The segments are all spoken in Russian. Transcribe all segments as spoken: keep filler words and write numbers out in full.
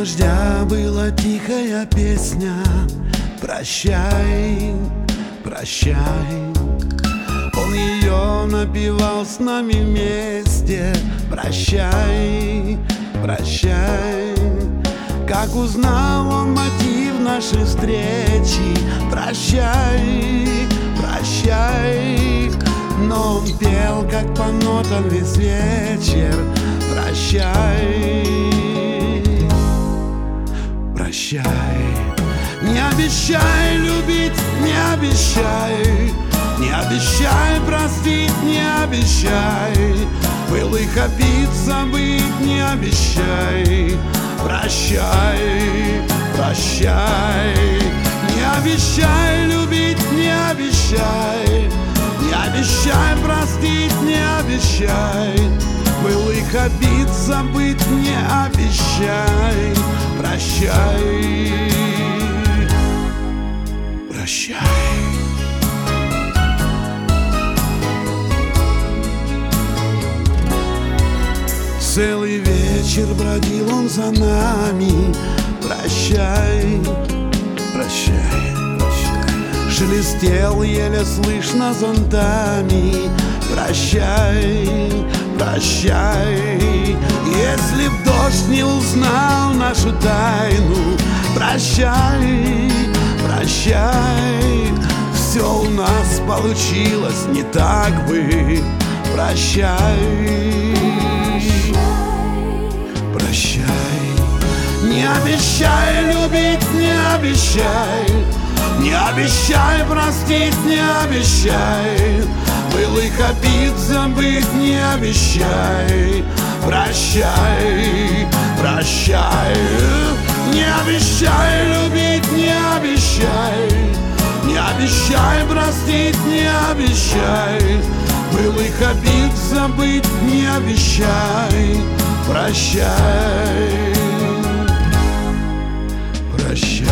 дождя была тихая песня. Прощай, прощай. Он ее напевал с нами вместе. Прощай, прощай. Как узнал он мотив нашей встречи. Прощай, прощай. Но он пел, как по нотам весь вечер. Прощай, прощай. Не обещай любить, не обещай. Не обещай простить, не обещай. Былых обид забыть, не обещай. Прощай, прощай. Не обещай любить, не обещай. Не обещай простить, не обещай. Былых обид забыть, не обещай. Прощай, прощай. Целый вечер бродил он за нами. Прощай, прощай, прощай. Шелестел еле слышно зонтами. Прощай, прощай. Если б дождь не узнал нашу тайну. Прощай, прощай. Все у нас получилось не так бы. Прощай, прощай. Не обещай любить, не обещай. Не обещай простить, не обещай. Былых обид забыть, не обещай. Прощай, прощай. Не обещай любить, не обещай. Не обещай простить, не обещай. Былых обид забыть, не обещай. Прощай, прощай.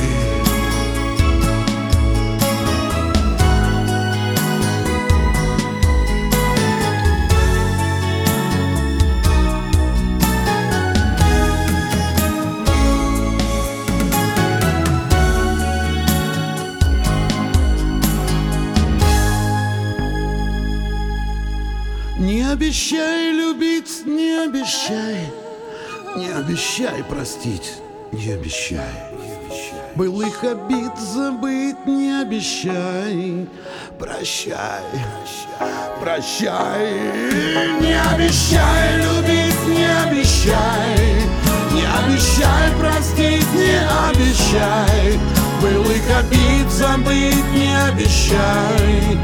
Не обещай любить, не обещай. Не обещай простить, не обещай. Былых обид забыть, не обещай. Прощай, прощай. Не обещай любить, не обещай. Не обещай простить, не обещай. Былых обид забыть, не обещай.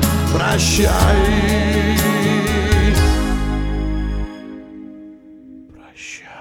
Прощай, прощай.